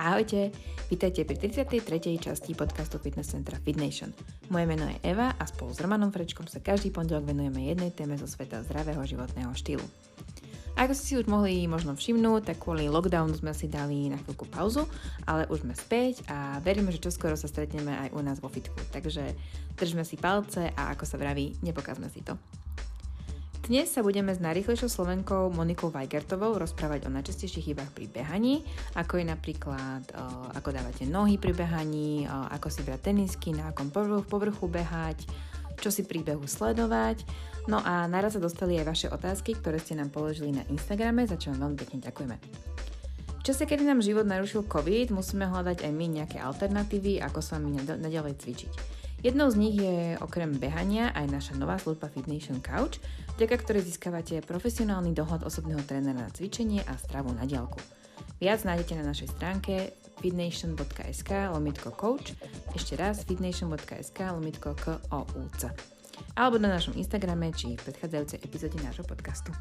Ahojte, vítajte pri 33. časti podcastu Fitness Centra FitNation. Moje meno je Eva a spolu s Romanom Frečkom sa každý pondelok venujeme jednej téme zo sveta zdravého životného štýlu. Ako ste si už mohli možno všimnúť, tak kvôli lockdownu sme si dali na chvíľku pauzu, ale už sme späť a veríme, že čoskoro sa stretneme aj u nás vo fitku. Takže držme si palce a ako sa vraví, nepokazme si to. Dnes sa budeme s najrýchlejšou Slovenkou Monikou Vajgertovou rozprávať o najčastejších chybách pri behaní, ako je napríklad ako dávate nohy pri behaní, ako si brať tenisky, na akom povrchu behať, čo si pri behu sledovať. No a naraz sa dostali aj vaše otázky, ktoré ste nám položili na Instagrame, za čo vám veľmi pekne ďakujeme. V čase, kedy nám život narušil COVID, musíme hľadať aj my nejaké alternatívy, ako sa mi naďalej cvičiť. Jednou z nich je okrem behania aj naša nová služba FitNation Couch, vďaka ktorej získavate profesionálny dohľad osobného trénera na cvičenie a stravu na diaľku. Viac nájdete na našej stránke fitnation.sk/coach, ešte raz fitnation.sk/couc, alebo na našom Instagrame či v predchádzajúcej epizóde nášho podcastu.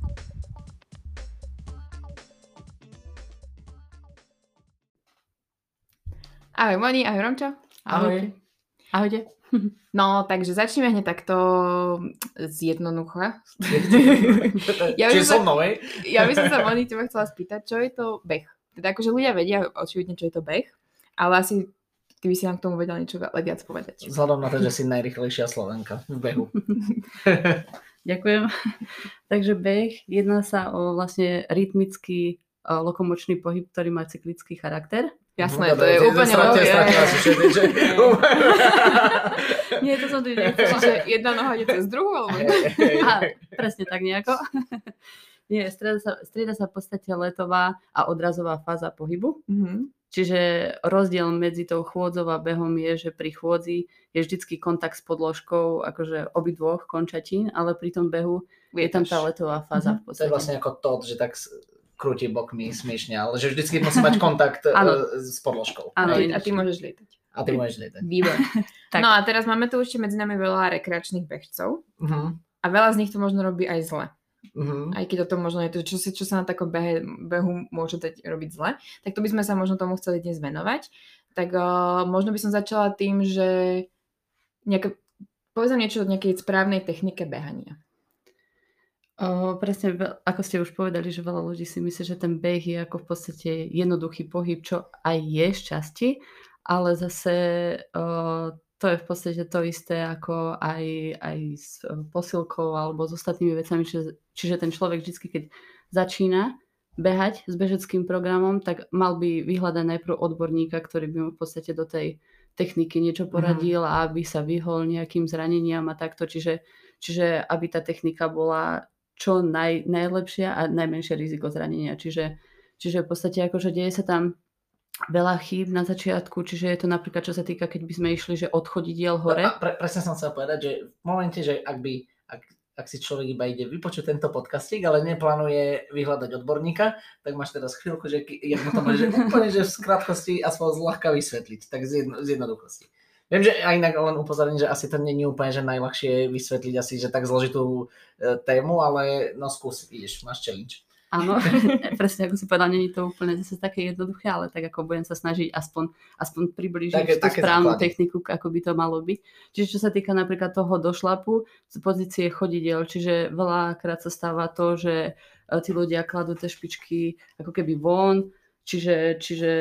Ahoj Moni, ahoj Romčo. Ahoj. Ahojte. No, takže začneme hneď takto zjednoducho. Čiže so mnou, hej? Ja by som sa Moni teba chcela spýtať, čo je to beh? Teda akože ľudia vedia očividne, čo je to beh, ale asi ty by si nám k tomu vedel niečo viac povedať. Vzhľadom na to, že si najrýchlejšia Slovenka v behu. Ďakujem. Takže beh jedná sa o vlastne rytmický lokomočný pohyb, ktorý má cyklický charakter. Jasné, to je úplne logické. Nie, to som tu nechcela, že jedna noha ide cez druhú, alebo... Presne tak nejako. Nie, strieda sa v podstate letová a odrazová fáza pohybu. Mm-hmm. Čiže rozdiel medzi tou chôdzou a behom je, že pri chôdzi je vždycky kontakt s podložkou akože obidvoch končatín, ale pri tom behu je tam tá letová fáza v podstate. To je vlastne ako to, že tak krúti bokmi smiešne, ale že vždycky musí mať kontakt s podložkou. Áno, a ty môžeš lietať. Výborné. No a teraz máme tu ešte medzi nami veľa rekreačných bežcov a veľa z nich to možno robí aj zle. Aj keď toto možno je to, čo sa na takom behu môže robiť zle, tak to by sme sa možno tomu chceli dnes venovať. Tak možno by som začala tým, že povedzme niečo o nejakej správnej technike behania. Presne, ako ste už povedali, že veľa ľudí si myslí, že ten beh je ako v podstate jednoduchý pohyb, čo aj je z časti, ale zase to je v podstate to isté ako aj s posilkou alebo s ostatnými vecami, čiže ten človek vždy, keď začína behať s bežeckým programom, tak mal by vyhľadať najprv odborníka, ktorý by mu v podstate do tej techniky niečo poradil a aby sa vyhol nejakým zraneniam a takto, čiže aby tá technika bola čo najlepšia a najmenšie riziko zranenia. Čiže v podstate akože deje sa tam veľa chýb na začiatku, čiže je to napríklad, čo sa týka, keď by sme išli, že od chodidiel hore. Presne som chcel povedať, že v momente, že ak si človek iba ide vypočuť tento podcastík, ale neplánuje vyhľadať odborníka, tak máš teraz chvíľku, že jak mu to môže úplne, že v skrátkosti aspoň zľahka vysvetliť, tak z jednoduchosti. Viem, že aj inak len upozorním, že asi to nie je úplne že najľahšie vysvetliť asi, že tak zložitú tému, ale no skús, ideš, máš challenge. Áno, presne ako si povedal, nie je to úplne zase také jednoduché, ale tak ako budem sa snažiť aspoň približiť tú správnu techniku, ako by to malo byť. Čiže čo sa týka napríklad toho došlapu z pozície chodidiel, čiže veľakrát sa stáva to, že tí ľudia kladú tie špičky ako keby von, čiže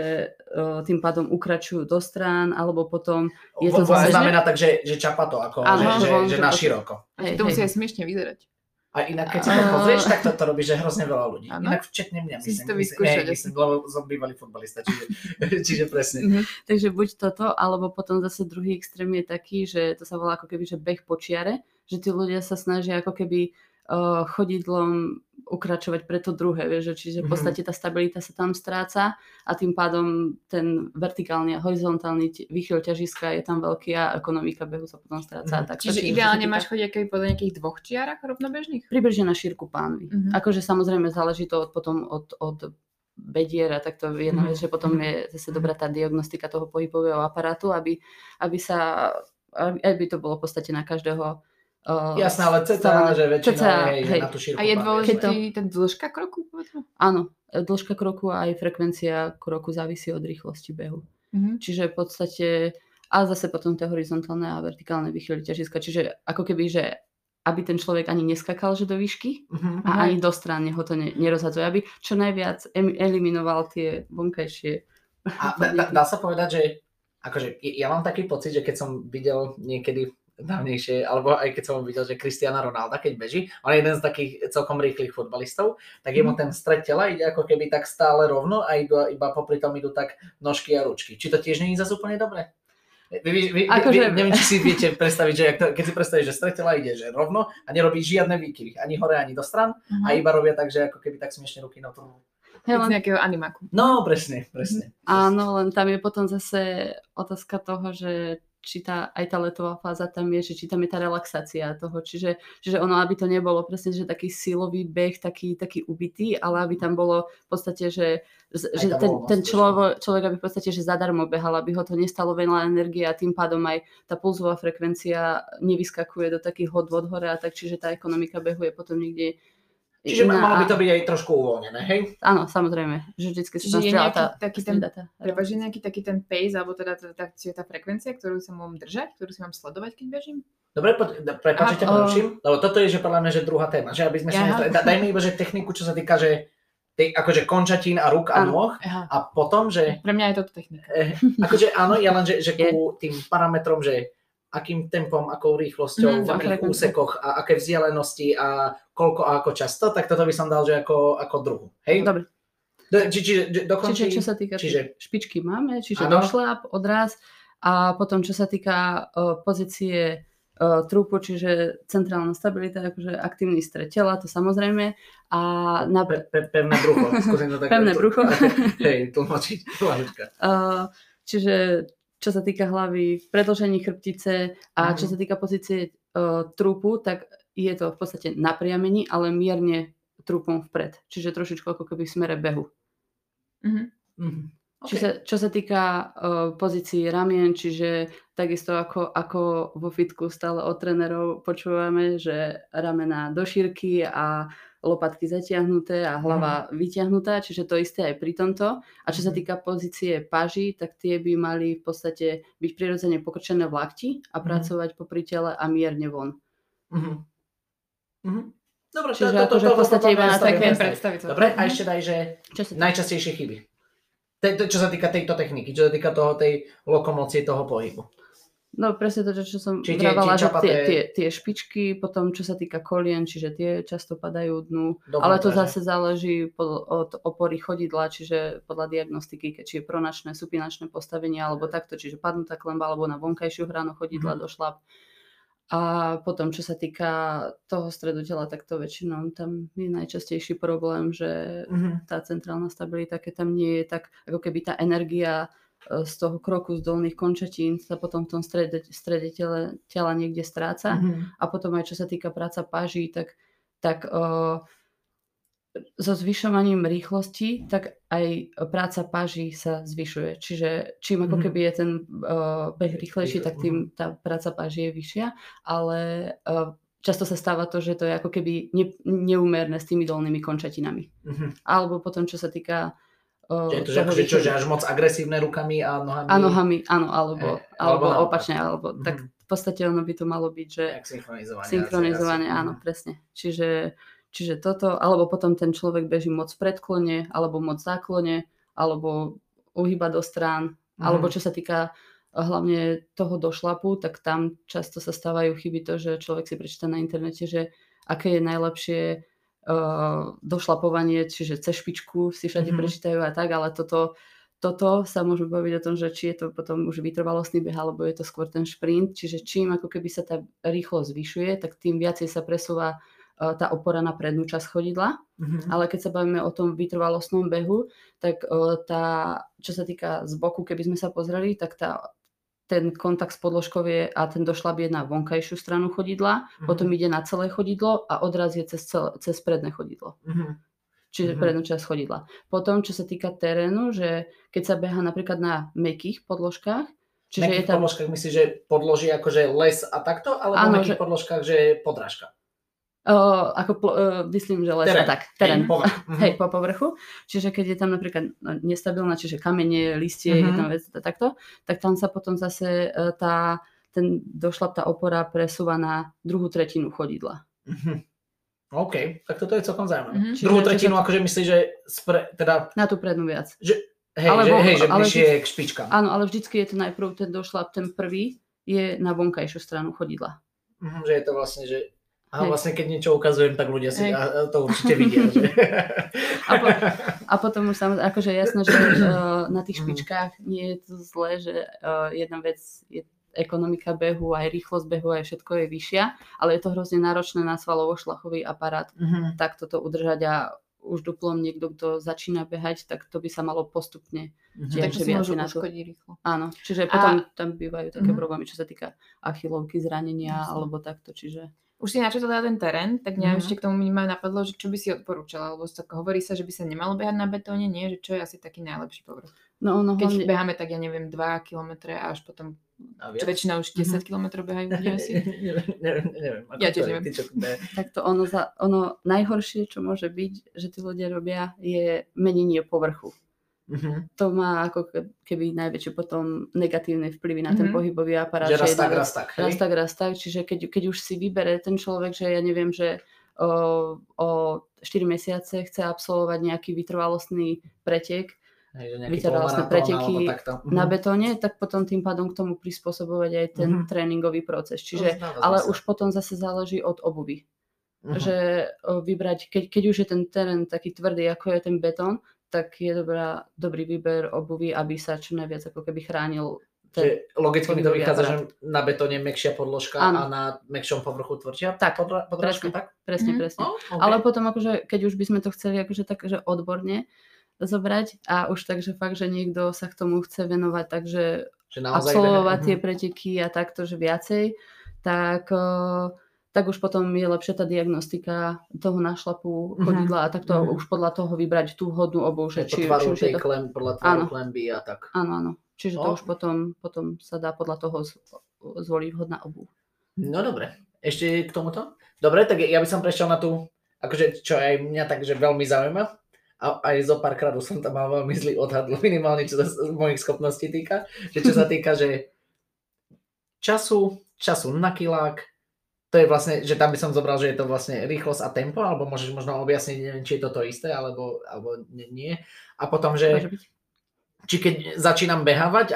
tým pádom ukračujú do strán, alebo potom je to znamená tak, že čapa to, ako že na široko. To musí aj smiešne vyzerať. A inak, keď si to pozrieš, tak to robí, že hrozne veľa ľudí. Inak včetne mňa, myslím, lebo som bývalý futbalista, čiže presne. Takže buď toto, alebo potom zase druhý extrém je taký, že to sa volá ako keby, že beh po čiare, že tí ľudia sa snažia ako keby chodidlom ukračovať pre to druhé, vieš, čiže v podstate tá stabilita sa tam stráca a tým pádom ten vertikálny a horizontálny výchyl ťažiska je tam veľký a ekonomika behu sa potom stráca. Čiže ideálne máš chodiť podľa nejakých dvoch čiarach rovnobežných? Približne na šírku pánvy. Akože samozrejme záleží to potom od bedier a tak to je jedna vec, že potom je zase dobrá tá diagnostika toho pohybového aparátu, aby to bolo v podstate na každého Jasné, ale cca, že väčšinou je, že na tú šírku. A je dôležitý ten dĺžka kroku? Áno, dĺžka kroku a aj frekvencia kroku závisí od rýchlosti behu. Čiže v podstate, a zase potom tie horizontálne a vertikálne výchyly ťažiska, čiže ako keby, že aby ten človek ani neskakal, že do výšky a ani do strán ho to nerozhadzuje, aby čo najviac eliminoval tie vonkajšie. A dá sa povedať, že akože ja mám taký pocit, že keď som videl niekedy dávnejšie, alebo aj keď som videl, že Cristiana Ronalda, keď beží, on je jeden z takých celkom rýchlych futbalistov, tak jemu ten stred tela ide ako keby tak stále rovno a iba popri tom idú tak nožky a ručky. Či to tiež nie je zase úplne dobré? Neviem, či si viete predstaviť, že keď si predstavíš, že stred tela ide že rovno a nerobí žiadne výkyvy, ani hore, ani do stran a iba robia tak, že ako keby tak smiešne ruky na tom. Z nejakého animáku. No, presne. Áno, len tam je potom zase otázka toho, že či aj tá letová fáza tam je, že či tam je tá relaxácia toho, čiže ono, aby to nebolo presne, že taký silový beh, taký ubitý, ale aby tam bolo v podstate, že ten človek aby v podstate, že zadarmo behal, aby ho to nestalo veľa energie a tým pádom aj tá pulzová frekvencia nevyskakuje do takých hodvod hore a tak, čiže tá ekonomika behu je potom niekde. Čiže malo by to byť aj trošku uvoľnené, hej? Áno, samozrejme, že vždycky sa tam strieľa nejaký taký ten pace, alebo teda tá frekvencia, ktorú sa mám držať, ktorú si mám sledovať, keď bežím? Dobre, prepáčte, poruším, lebo toto je, že podľa mňa, že druhá téma, že aby sme dajme iba, že techniku, čo sa týka, že akože končatín a rúk a nôh a potom, že... Pre mňa je toto technika. Akože áno, ja len, že ku tým parametrom, že akým tempom, akou rýchlosťou, v akých úsekoch a aké vzdialenosti a koľko a ako často, tak toto by som dal, že ako druhu. Hej? Dobre. Čiže čo sa týka špičky máme, čiže došľap, odraz a potom čo sa týka pozície trupu, čiže centrálna stabilita, akože aktívny stred tela, to samozrejme. A pevné brucho. Pevné brucho. Hej, tlmočiť. Čiže čo sa týka hlavy, v predĺžení chrbtice a čo sa týka pozície trupu, tak je to v podstate na priamení, ale mierne trupom vpred. Čiže trošičku ako keby v smere behu. Okay. Čo sa týka pozícií ramien, čiže takisto ako vo fitku stále od trénerov počúvame, že ramená do šírky a lopatky zatiahnuté a hlava vyťahnutá, čiže to isté aj pri tomto. A čo sa týka pozície paží, tak tie by mali v podstate byť prirodzene pokrčené v lakti a pracovať popri tele a mierne von. Dobre, čiže akože v podstate iba na také predstaviť. Dobre, a ešte daj, že najčastejšie chyby. Čo sa týka tejto techniky, čo sa týka tej lokomócie, toho pohybu. No presne to, čo som vravala, že tie špičky, potom čo sa týka kolien, čiže tie často padajú dnu, ale to zase záleží od opory chodidla, čiže podľa diagnostiky, či je pronačné, supinačné postavenie, alebo takto, čiže padnutá klemba, alebo na vonkajšiu hranu chodidla došľap. A potom, čo sa týka toho stredu tela, tak to väčšinou tam je najčastejší problém, že tá centrálna stabilita, keď tam nie je, tak ako keby tá energia z toho kroku z dolných končatín sa potom v tom strede tela niekde stráca. A potom aj čo sa týka práca páží, tak so zvyšovaním rýchlosti, tak aj práca páží sa zvyšuje. Čiže čím ako keby je ten beh rýchlejší, tak tým tá práca páží je vyššia, ale často sa stáva to, že to je ako keby neúmerné s tými dolnými končatinami. Alebo potom, čo sa týka že až moc agresívne rukami a nohami? A nohami, áno, alebo opačne, alebo tak v podstate ono by to malo byť, že synchronizovanie, áno, presne. Čiže toto, alebo potom ten človek beží moc v predklone, alebo moc v záklone, alebo uhýba do strán, alebo čo sa týka hlavne toho došlapu, tak tam často sa stávajú chyby to, že človek si prečíta na internete, že aké je najlepšie došlapovanie, čiže cez špičku si všade prečítajú a tak, ale toto sa môžu baviť o tom, že či je to potom už vytrvalostný beh, alebo je to skôr ten šprint, čiže čím ako keby sa tá rýchlosť zvyšuje, tak tým viacej sa presúva tá opora na prednú časť chodidla, ale keď sa bavíme o tom vytrvalostnom behu, tak čo sa týka z boku, keby sme sa pozreli, tak ten kontakt s podložkou je a ten došľap je na vonkajšiu stranu chodidla, potom ide na celé chodidlo a odraz je cez predné chodidlo. Čiže prednú časť chodidla. Potom, čo sa týka terénu, že keď sa beha napríklad na mäkkých podložkách, Čiže je nekých tam... podložkách myslíš, že podloží akože les a takto, alebo Áno, nekých že- podložkách, že je podrážka? myslím, že les Terén. a tak. Terén. Hej, povrch. Hej, po povrchu. Čiže keď je tam napríklad nestabilná, čiže kamene, listie, jedna vec takto, tak tam sa potom zase došlap tá opora presúva na druhú tretinu chodidla. OK, tak toto je celkom zaujímavé. Čiže Druhú čo tretinu sa- akože myslíš, že teda, Na tú prednú viac. že Alebo- že ale bližšie k špičkám. Áno, ale vždycky je to najprv ten došlap, ten prvý je na vonkajšiu stranu chodidla. Že je to vlastne, že Hej. vlastne keď niečo ukazujem, tak ľudia si Hej. to určite vidia. Že? A potom už samozrejme, akože jasné, že na tých špičkách nie je to zlé, že jedna vec je ekonomika behu, aj rýchlosť behu, aj všetko je vyššia, ale je to hrozne náročné na svalovo-šlachový aparát takto to udržať a už duplom niekto, kto začína behať, tak to by sa malo postupne Takže si môžu uškodiť rýchlo. Áno, čiže potom tam bývajú také problémy, čo sa týka achilovky, zranenia alebo takto, čiže... Už si načetla ten terén, tak mňa ešte k tomu ma napadlo, že čo by si odporúčala, lebo hovorí sa, že by sa nemalo behať na betóne, nie? Že čo je asi taký najlepší povrch? No, Keď hlavne... beháme, tak ja neviem, 2 kilometre a až potom, čo väčšina už 10 kilometrov behajú ľudia asi. Neviem. Ja tiež neviem. Tak to ono najhoršie, čo môže byť, že tí ľudia robia, je menenie povrchu. To má ako keby najväčšie potom negatívne vplyvy na ten pohybový aparát. Že raz tak. Čiže keď už si vybere ten človek, že ja neviem, že o 4 mesiace chce absolvovať nejaký vytrvalostný pretek, vytrvalostné preteky na betóne, tak potom tým pádom k tomu prispôsobovať aj ten tréningový proces. Čiže, ale už potom zase záleží od obuvy. Že vybrať, keď už je ten terén taký tvrdý, ako je ten betón, tak je dobrý výber obuvy, aby sa čo najviac ako keby chránil. Že logicky mi to vychádza, že na betóne mäkšia podložka Áno. a na mäkšom povrchu tvrdšia presne, podrážka, tak? Presne. Okay. Ale potom akože, keď už by sme to chceli akože tak, že odborne zobrať a už takže fakt, že niekto sa k tomu chce venovať, takže absolvovať tie preteky a takto, že viacej, tak už potom je lepšia tá diagnostika toho nášlapu chodidla a takto už podľa toho vybrať tú vhodnú obuv. Že či už je to... podľa tvaru klemby a tak. Áno. Čiže to už potom sa dá podľa toho zvoliť vhodná obuv. No dobre. Ešte k tomuto? Dobre, tak ja by som prešiel na tú, akože čo aj mňa takže veľmi zaujíma. A aj zo párkrát som tam mal veľmi zlý odhad, minimálne čo sa mojich schopností týka. Že čo sa týka, že času na kilák, to je vlastne, že tam by som zobral, že je to vlastne rýchlosť a tempo, alebo môžeš možno objasniť, neviem, či je to isté, alebo nie. A potom, že či keď začínam behávať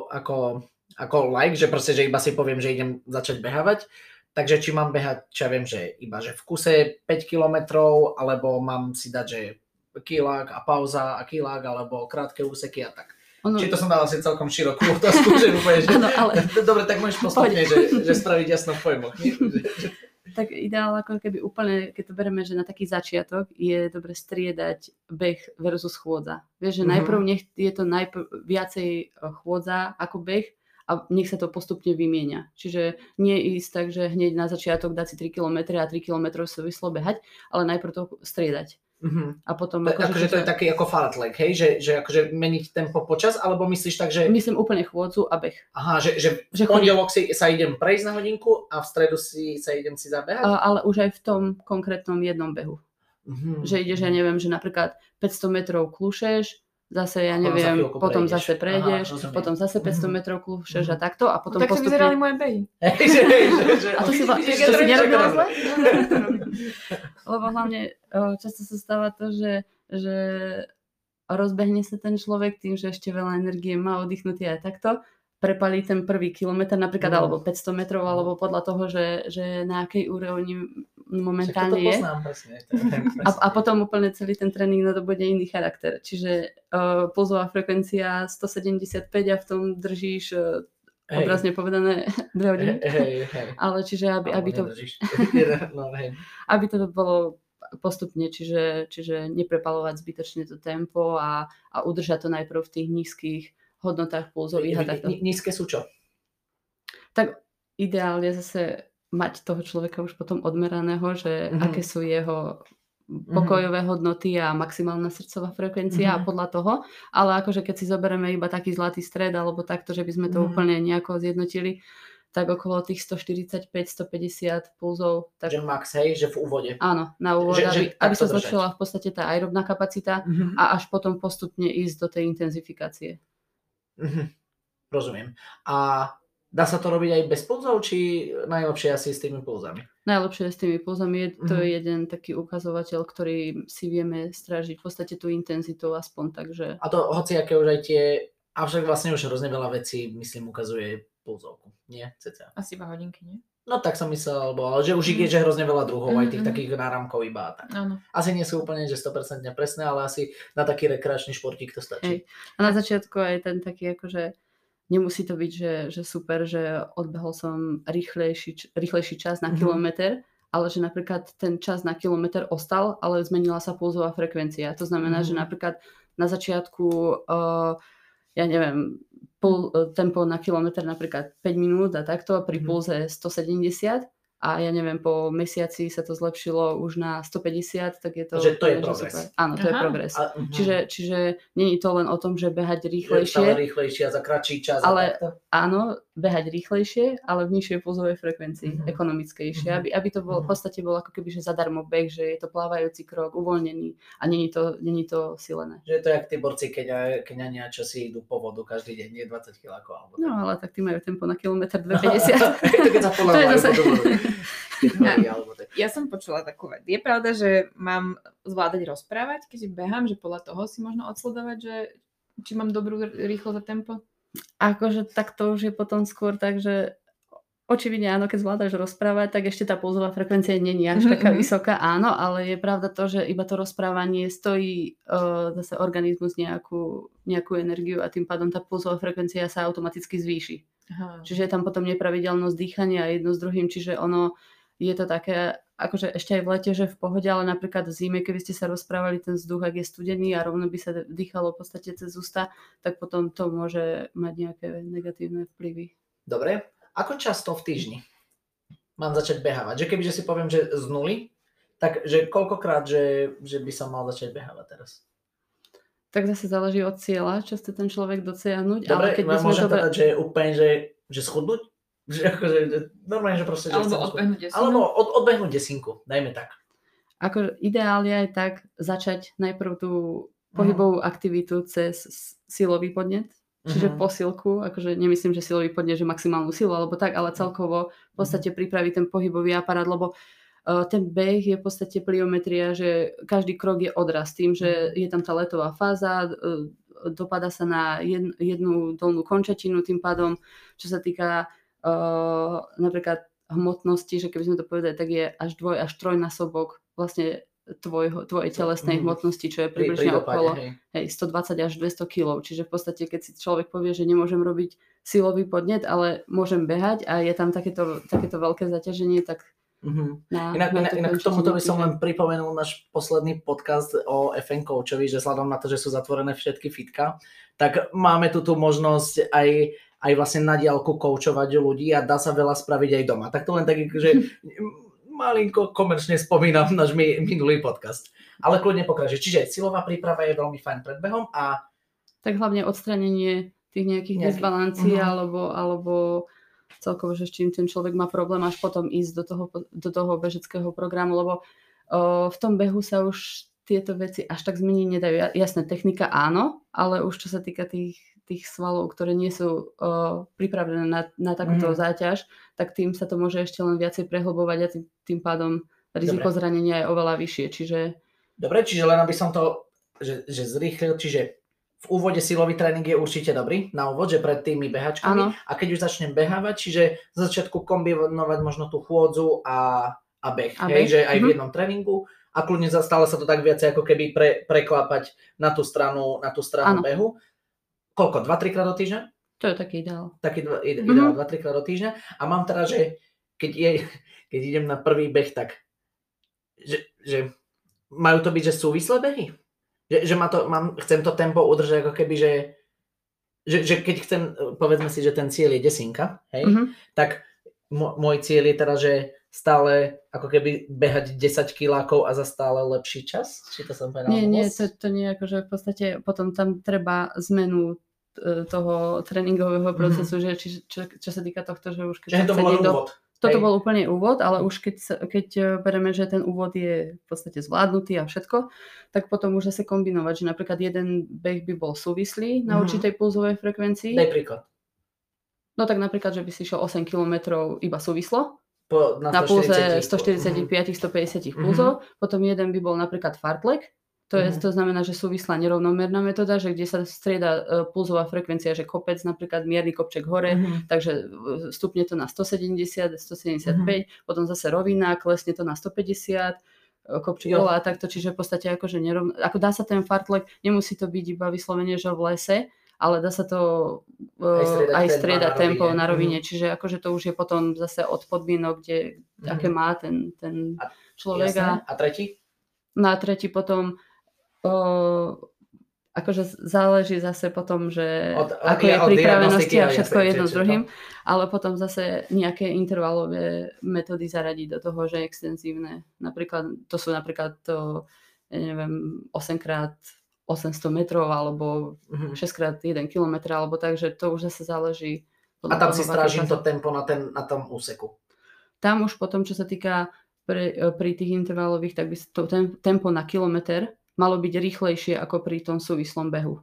ako like, že proste, že iba si poviem, že idem začať behávať, takže či mám behať, čo ja viem, že iba že v kuse 5 kilometrov, alebo mám si dať, že kilák a pauza a kilák, alebo krátke úseky a tak. Či to som dal asi celkom širokú otázku, že úplne, že... Áno, ale... Dobre, tak môžeš postupne, že spraviť jasno v pojmoch. Tak ideál, ako keby úplne, keď to bereme, že na taký začiatok je dobre striedať beh versus chôdza. Vieš, že najprv nech je to viacej chôdza ako beh a nech sa to postupne vymieňa. Čiže nie ísť tak, že hneď na začiatok dať si 3 km a 3 km súvislo behať, ale najprv to striedať. A potom akože to je taký ako fartlek, hej? Že akože meniť tempo počas, alebo myslíš tak, že... Myslím úplne chôdzu a beh. Aha, že v pondelok sa idem prejsť na hodinku a v stredu sa idem si zabehať? Ale už aj v tom konkrétnom jednom behu. Že ideš, ja neviem, že napríklad 500 metrov klušeš, zase ja neviem, potom zase prejdeš, potom zase 500 metrov klušeš a takto a potom tak postupne... Tak vyzerali moje behy. A to si nerobila zle? Lebo hlavne často sa stáva to, že rozbehne sa ten človek tým, že ešte veľa energie má oddychnutý aj takto, prepalí ten prvý kilometr napríklad, alebo 500 metrov, alebo podľa toho, že na akej úrovni momentálne je. Presne. A potom úplne celý ten tréning nadobudne iný charakter. Čiže pulzová frekvencia 175 a v tom držíš obrazne povedané 2 hodiny. Ale čiže aby to bolo postupne, čiže neprepalovať zbytočne to tempo a udržať to najprv v tých nízkych hodnotách pulzových a takto. Nízke sú čo? Tak ideálne zase mať toho človeka už potom odmeraného, že aké sú jeho pokojové hodnoty a maximálna srdcová frekvencia a podľa toho, ale akože keď si zoberieme iba taký zlatý stred alebo takto, že by sme to úplne nejako zjednotili, tak okolo tých 145-150 pulzov. Tak... Že max, hej, že v úvode. Áno, na úvod, aby sa zlepšila v podstate tá aerobná kapacita a až potom postupne ísť do tej intenzifikácie. Rozumiem. A dá sa to robiť aj bez pulzov, či najlepšie asi s tými pulzami? Najlepšie s tými pulzami to je jeden taký ukazovateľ, ktorý si vieme strážiť v podstate tú intenzitu aspoň, takže... A to hociaké už aj tie, avšak vlastne už hrozne veľa vecí, myslím, ukazuje pulzovku, nie? Cca. Asi iba hodinky, nie? No tak som myslel, ale že už je že hrozne veľa druhov, aj tých takých náramkov iba tak. Asi nie sú úplne, že 100% presné, ale asi na taký rekreačný športík to stačí. A na začiatku aj ten taký akože nemusí to byť, že super, že odbehol som rýchlejší čas na kilometr, ale že napríklad ten čas na kilometr ostal, ale zmenila sa pulzová frekvencia. To znamená, že napríklad na začiatku, ja neviem, tempo na kilometr napríklad 5 minút a takto pri pulze 170 a ja neviem, po mesiaci sa to zlepšilo už na 150, tak je to... Že to je progres. Super. Áno, to je progres. Čiže nie je to len o tom, že behať rýchlejšie. Stále rýchlejšie a za kratší čas. Ale áno, behať rýchlejšie, ale v nižšej pulzovej frekvencii, ekonomickejšie, aby to bol, v podstate bol ako keby, že zadarmo beh, že je to plávajúci krok, uvoľnený a není to silené. Že je to jak tí borci Keňania, čo si idú po vodu každý deň, nie 20 kg. No, ale tak tí majú tempo na kilometr 2,50. To keď sa polávajú po vodu. Ja som počula takú vec. Je pravda, že mám zvládať rozprávať, keď behám, že podľa toho si možno odsledovať, že či mám dobrú rýchlosť a tempo? Akože tak to už je potom skôr tak, že očividne áno, keď zvládaš rozprávať, tak ešte tá pulzová frekvencia nie je až taká vysoká, áno, ale je pravda to, že iba to rozprávanie stojí zase organizmus nejakú energiu a tým pádom tá pulzová frekvencia sa automaticky zvýši. Aha. Čiže je tam potom nepravidelnosť dýchania jedno s druhým, čiže ono je to také, akože ešte aj v lete, že v pohode, ale napríklad v zime, keby ste sa rozprávali, ten vzduch, ak je studený a rovno by sa dýchalo v podstate cez ústa, tak potom to môže mať nejaké negatívne vplyvy. Dobre. Ako často v týždni mám začať behávať? Že kebyže si poviem, že z nuly, tak že koľkokrát, že by som mal začať behávať teraz? Tak zase záleží od cieľa, čo chce ten človek dosiahnuť. Dobre, ale keď môžem povedať, že úplne, že schudnúť? Že akože, normálne, že proste... Alebo odbehnúť desinku. Alebo odbehnúť desinku, dajme tak. Ako ideál je aj tak začať najprv tú pohybovú aktivitu cez silový podnet. Čiže posilku, akože nemyslím, že silový podnet, že maximálnu silu alebo tak, ale celkovo v podstate pripraviť ten pohybový aparát, lebo ten beh je v podstate pliometria, že každý krok je odraz tým, že je tam tá letová fáza, dopada sa na jednu dolnú končatinu, tým pádom, čo sa týka napríklad hmotnosti, že keby sme to povedali, tak je až 2 až 3-násobok vlastne tvojej telesnej hmotnosti, čo je približne okolo 120 až 200 kg. Čiže v podstate, keď si človek povie, že nemôžem robiť silový podnet, ale môžem behať a je tam takéto veľké zaťaženie, tak... Inak k tomuto by som len pripomenul náš posledný podcast o FN Coachovi, že vzhľadom na to, že sú zatvorené všetky fitka, tak máme tu tú možnosť aj vlastne na diaľku coachovať ľudí a dá sa veľa spraviť aj doma. Tak to len tak, že... malinko komerčne spomínam náš minulý podcast. Ale kľudne pokračuj. Čiže silová príprava je veľmi fajn pred behom a... Tak hlavne odstranenie tých nejakých disbalancií alebo celkovo, že s čím ten človek má problém, až potom ísť do toho bežeckého programu, lebo v tom behu sa už tieto veci až tak zmeniť nedajú. Jasné, technika áno, ale už čo sa týka tých svalov, ktoré nie sú pripravené na takúto záťaž, tak tým sa to môže ešte len viacej prehlbovať a tým pádom riziko zranenia je oveľa vyššie. Dobre, čiže len aby som to že zrýchlil, čiže v úvode silový tréning je určite dobrý na úvod, že pred tými behačkami. Ano. A keď už začnem behávať, čiže z začiatku kombinovať možno tú chôdzu a beh. Že aj v jednom tréningu a kľudne stále sa to tak viacej ako keby preklápať na tú stranu behu. Koľko? 2-3 krát do týždňa? To je taký ideál. Taký ideál 2-3 krát do týždňa. A mám teda, že keď idem na prvý beh, tak že majú to byť, že súvislé behy? Že chcem to tempo udržať ako keby, že keď chcem, povedzme si, že ten cieľ je desinka, hej, tak môj cieľ je teda, že stále ako keby behať 10 kilákov a za stále lepší čas? Či to som povedal? Nie, to nie, akože v podstate potom tam treba zmenu toho tréningového procesu, že čo sa týka tohto, že už keď čiže to bol úvod. Toto bol úplne úvod, ale už keď bereme, že ten úvod je v podstate zvládnutý a všetko, tak potom už zase kombinovať, že napríklad jeden beh by bol súvislý na určitej pulzovej frekvencii. Daj príklad. No tak napríklad, že by si šiel 8 km iba súvislo, na pulze 145-150 pulzov, potom jeden by bol napríklad fartlek, to znamená, že súvislá nerovnomerná metóda, že kde sa strieda pulzová frekvencia, že kopec, napríklad mierny kopček hore, takže stupne to na 170, 175, potom zase rovina, klesne to na 150, kopček dole a takto, čiže v podstate akože ako dá sa ten fartlek, nemusí to byť iba vyslovene, že v lese, ale dá sa to aj striedať tempo na rovine, čiže akože to už je potom zase od podmienok, kde aké má ten človek. A tretí? Na tretí potom akože záleží zase potom, že ako je pripravenosti a všetko je jedno s druhým, ale potom zase nejaké intervalové metódy zaradiť do toho, že extenzívne. Napríklad, to sú napríklad to, ja neviem, 8x800 metrov alebo 6x1 kilometr, alebo tak, že to už zase záleží. A tam si strážim to tempo na tom úseku. Tam už potom, čo sa týka pri tých intervalových, tak by to tempo na kilometr malo byť rýchlejšie ako pri tom súvislom behu.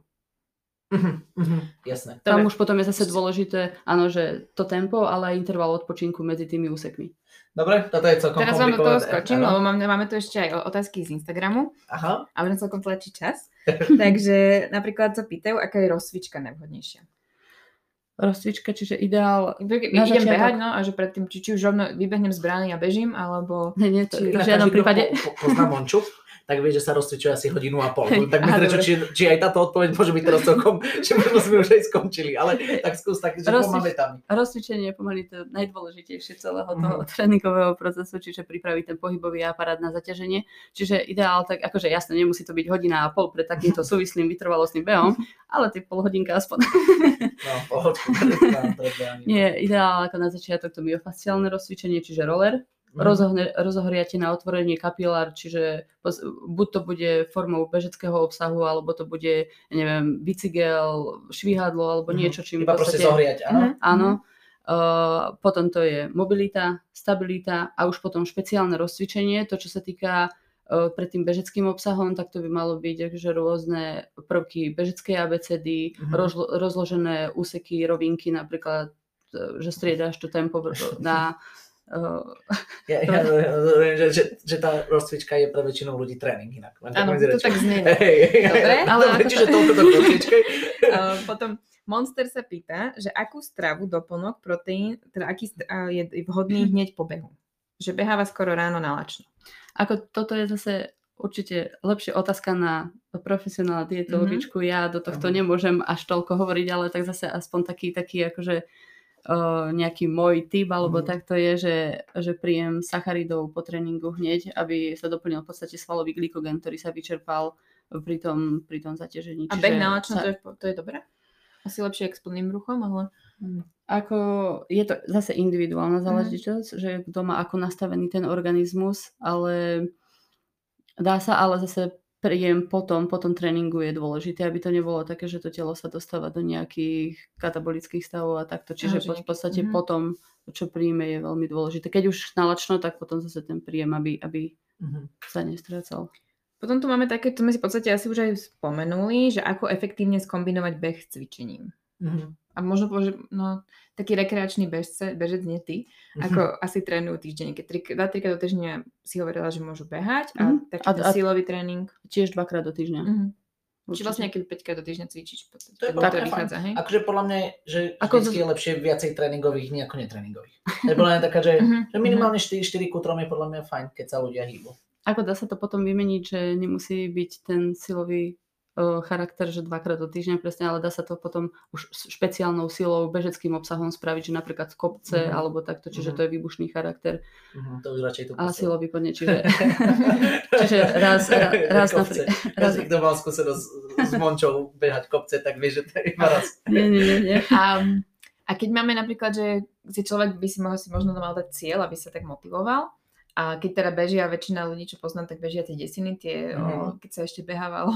Jasné. Tam už potom je zase dôležité, áno, že to tempo, ale aj interval odpočinku medzi tými úsekmi. Dobre, toto je celkom teraz vám do toho skočím, lebo máme tu ešte aj otázky z Instagramu. Aha. A budem celkom tlačiť čas. Takže napríklad sa pýtajú, aká je rozcvička najvhodnejšia. Rozcvička, čiže ideál... Idem behať, no, a že predtým, či už rovno vybehnem z brány a bežím, alebo... Nie, to v žiadnom prípade... Poznám Monču, tak vie, že sa rozcvičuje asi 1.5 hodiny. Tak mi prečo, či aj táto odpoveď môže byť teraz celkom, že možno sme už aj skončili, ale tak skús tak, že pomamätám. Rozcvičenie je pomaly to najdôležitejšie celého toho tréningového procesu, čiže pripraviť ten pohybový aparát na zaťaženie. Čiže ideál, tak akože jasne, nemusí to byť 1.5 hodiny pred takýmto súvislým vytrvalostným behom, ale ty pol hodinka aspoň. No, pohodku. Nie, ideál ako na začiatok to myofasciálne rozcvičenie, čiže roller. Rozohriate na otvorenie kapilár, čiže buď to bude formou bežeckého obsahu, alebo to bude, neviem, bicykel, švihadlo, alebo niečo, čím iba proste zohriať, áno? Áno. Potom to je mobilita, stabilita a už potom špeciálne rozcvičenie, to, čo sa týka pred tým bežeckým obsahom, tak to by malo byť akože rôzne prvky bežeckej abecedy, rozložené úseky, rovinky, napríklad, že striedaš to tempo na... Ja že tá rozcvička je pre väčšinou ľudí tréning inak. Áno, to tak znie. Dobre, ale čiže toľko do rozcvičky. Potom Monster sa pýta, že akú stravu, doplnok, proteín, teda aký je vhodný hneď po behu. Že beháva skoro ráno na lačno. Ako toto je zase určite lepšia otázka na profesionálnu dietologičku. Ja do tohto nemôžem až toľko hovoriť, ale tak zase aspoň taký akože nejaký môj tip, alebo takto je, že príjem sacharidov po tréningu hneď, aby sa doplnil v podstate svalový glykogen, ktorý sa vyčerpal pri tom zaťažení. A beh na lačno, to je dobré? Asi lepšie ako s plným bruchom, ale... Ako je to zase individuálna záležitosť, že kto má ako nastavený ten organizmus, ale dá sa, ale zase príjem po tom tréningu je dôležité, aby to nebolo také, že to telo sa dostáva do nejakých katabolických stavov a takto. Čiže v podstate potom, čo príjme, je veľmi dôležité. Keď už nalačno, tak potom zase ten príjem, aby sa nestrácal. Potom tu máme také, to sme si v podstate asi už aj spomenuli, že ako efektívne skombinovať beh s cvičením. A možno taký rekreačný bežec, nie ty, ako asi trénujú týždeň. Keď 2-3 krát do týždňa si hovorila, že môžu behať a taký silový tréning. Tiež 2 krát do týždňa. Či vlastne keď 5 krát do týždňa cvičíš. To je vychádza, hej? Akože podľa mňa, že vždycky je lepšie viacej tréningových, nie ako netréningových. To je podľa mňa taká, že minimálne 4 ku 3 je podľa mňa fajn, keď sa ľudia hýbu. Ako dá sa to potom vymeniť, že nemusí byť ten silový charakter, že 2-krát do týždňa presne, ale dá sa to potom už špeciálnou silou, bežeckým obsahom spraviť, že napríklad z kopce alebo takto, čiže to je výbušný charakter. To už radšej tu a silový podne, čiže raz kto mal skúsenosť s Mončou behať kopce, tak vie, že to je iba raz. Nie. A keď máme napríklad, že si človek by si možno mal dať cieľ, aby sa tak motivoval. A keď teda bežia, väčšina ľudí, čo poznám, tak bežia tie desiny, keď sa ešte behávalo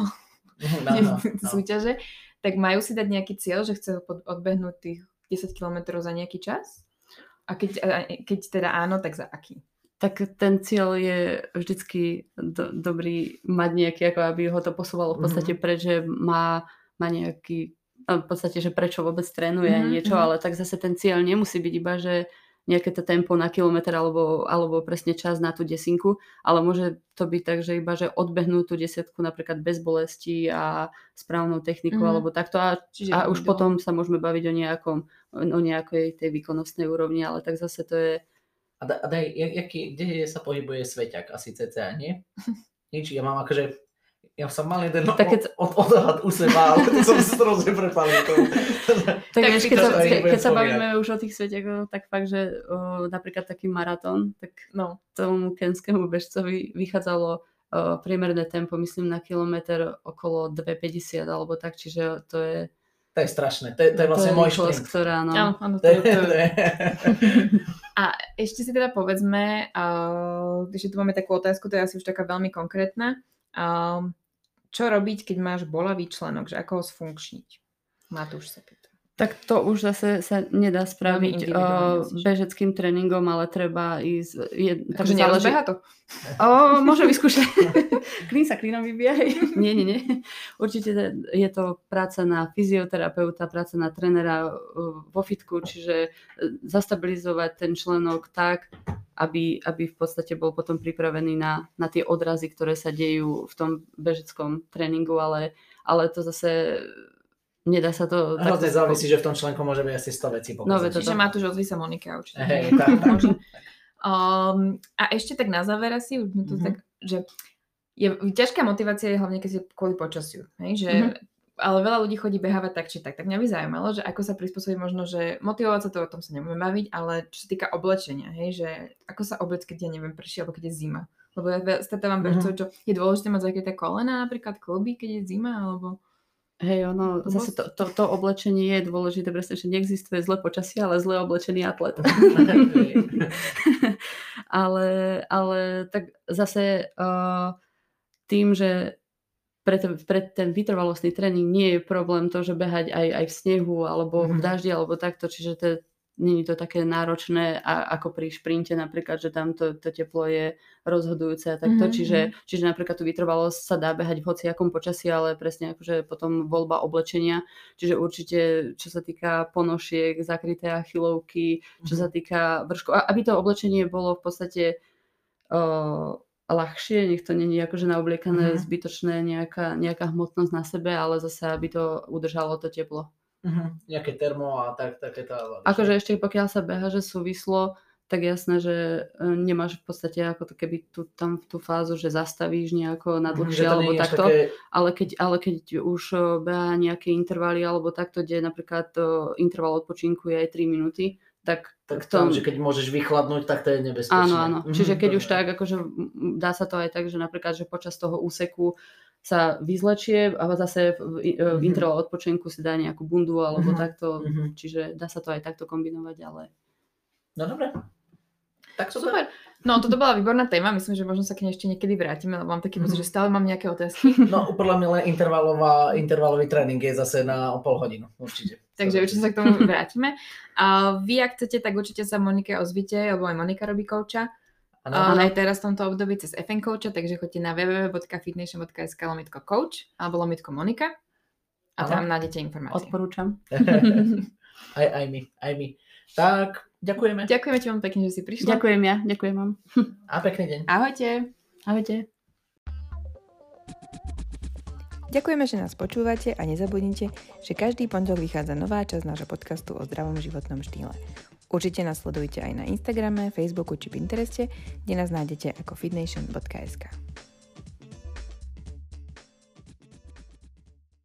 súťaže, tak majú si dať nejaký cieľ, že chcú odbehnúť tých 10 km za nejaký čas? A keď teda áno, tak za aký? Tak ten cieľ je vždycky dobrý mať nejaký, ako aby ho to posúvalo v podstate preč, že má nejaký, v podstate, že prečo vôbec trénuje niečo, ale tak zase ten cieľ nemusí byť iba, že nejaké to tempo na kilometr alebo presne čas na tú desinku, ale môže to byť tak, že iba, že odbehnú tú desiatku napríklad bez bolesti a správnou technikou alebo takto a už potom sa môžeme baviť o nejakej tej výkonnostnej úrovni, ale tak zase to je... A daj, kde sa pohybuje Sveťak? Asi cca, nie? Nič, ja mám akože... Ja som mal jeden odhad u seba, ale to som sa hrozne prepálil. Tak vieš, keď sa bavíme už o tých Sveťakoch, tak fakt, že napríklad taký maratón, tak tomu kenskému bežcovi vychádzalo priemerné tempo, myslím, na kilometr okolo 2,50 alebo tak, čiže to je... To je strašné, to je vlastne môj šprint. Ktorá, áno, to je. A ešte si teda povedzme, že tu máme takú otázku, to je asi už taká veľmi konkrétna. Čo robiť, keď máš bolavý členok, že ako ho sfunkčniť? Matúš sa pýta. Tak to už zase sa nedá spraviť bežeckým tréningom, ale treba ísť... Takže nerozbeha to? Môže vyskúšať. Klín sa klínom vybíjaj. Nie. Určite je to práca na fyzioterapeuta, práca na trénera vo fitku, čiže zastabilizovať ten členok tak, aby v podstate bol potom pripravený na tie odrazy, ktoré sa dejú v tom bežeckom tréningu, ale to zase... Nedá sa to... Hrozne závisí, že v tom článku môže byť asi 100 vecí pokazať. Čiže Matúš, ozví sa Monike určite. Hej, tak. A ešte tak na záver asi, tak, že je ťažká motivácia je hlavne, keď si kvôli počasiu. Hej? Že, ale veľa ľudí chodí behávať tak či tak. Tak mňa by zaujímalo, že ako sa prispôsobiť možno, že motivovať sa to, o tom sa nebudeme baviť, ale čo sa týka oblečenia, hej? Že ako sa obliec, keď neviem, prší, alebo keď je zima. Lebo ja stretávam bežcov, čo je dôležité mať zakryté kolena, napríklad kloby, keď je zima, alebo... Hej, zase to oblečenie je dôležité, presne, že neexistuje zlé počasie, ale zlé oblečený atlet. ale tak zase tým, že pre ten vytrvalostný tréning nie je problém to, že behať aj v snehu, alebo v daždi, alebo takto, čiže nie je to také náročné ako pri šprinte napríklad, že tam to teplo je rozhodujúce a takto. Čiže napríklad tú vytrvalosť sa dá behať v hociakom počasí, ale presne akože potom voľba oblečenia. Čiže určite, čo sa týka ponošiek, zakryté achillovky, čo sa týka vrškov, aby to oblečenie bolo v podstate ľahšie, nech to nie je akože naobliekané zbytočné nejaká hmotnosť na sebe, ale zase aby to udržalo to teplo. Nejaké termo a takéto. Akože ešte pokiaľ sa beha, že súvislo, tak jasné, že nemáš v podstate ako to keby tam tú fázu, že zastavíš nejako na dlhšie alebo takto, také... ale keď už beha nejaké intervaly alebo takto, kde napríklad interval odpočinku je aj 3 minúty, tak tam, že keď môžeš vychladnúť, tak to je nebezpečné. Áno. Čiže keď už tak, akože dá sa to aj tak, že napríklad, že počas toho úseku sa vyzlečie a zase v intervale odpočinku si dá nejakú bundu alebo takto, čiže dá sa to aj takto kombinovať, ale... No dobre. Tak super. No toto bola výborná téma, myslím, že možno sa k nej ešte niekedy vrátime, lebo mám taký pocit, že stále mám nejaké otázky. No podľa mňa len intervalový tréning je zase na pol hodinu, určite. Takže určite sa k tomu vrátime. A vy, ak chcete, tak určite sa Monike ozvite, lebo aj Monika robí kouča. Aj teraz v tomto období cez FN Coacha, takže choďte na www.fitnation.sk/coach alebo /Monika a tam nájdete informácie. Odporúčam. aj my. Tak, ďakujeme. Ďakujeme ti vám pekne, že si prišla. Ďakujem vám. A pekný deň. Ahojte. Ďakujeme, že nás počúvate a nezabudnite, že každý pondelok vychádza nová časť nášho podcastu o zdravom životnom štýle. Určite nás sledujte aj na Instagrame, Facebooku či Pintereste, kde nás nájdete ako fitnation.sk.